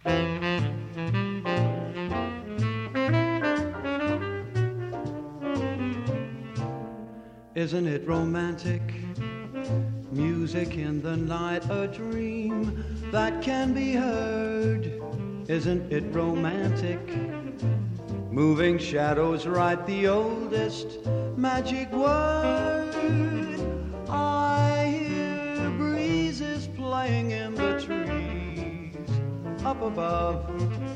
Isn't it romantic? Music in the night, a dream that can be heard. Isn't it romantic? Moving shadows write the oldest magic word. I hear breezes playing in the trees up above,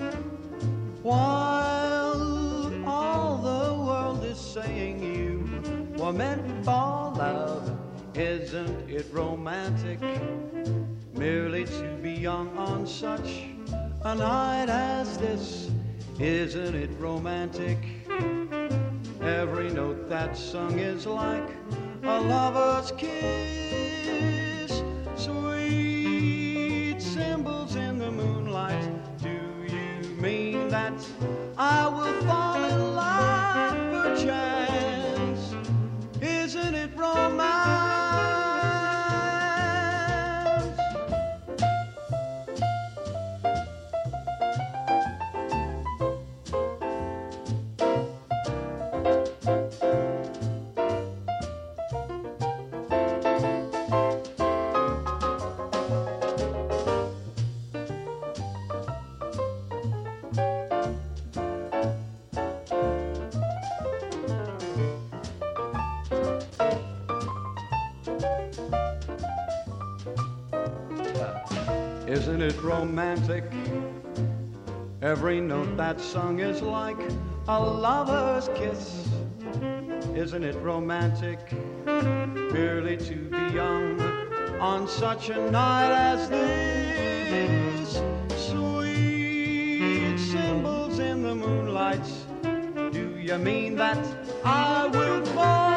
while all the world is saying you were meant for love. Isn't it romantic merely to be young on such a night as this? Isn't it romantic? Every note that's sung is like a lover's kiss. Sweet symbols in the moonlight. Do you mean that I will fall in love perchance? Isn't it romance? Isn't it romantic? Every note that's sung is like a lover's kiss. Isn't it romantic merely to be young on such a night as this? Sweet symbols in the moonlight. Do you mean that I will fall